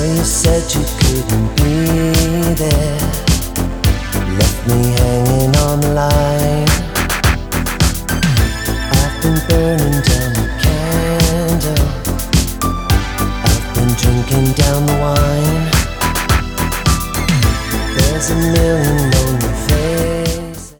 you said you couldn't be there, left me hanging on the line. I've been burning down the candle, I've been drinking down the wine. There's a million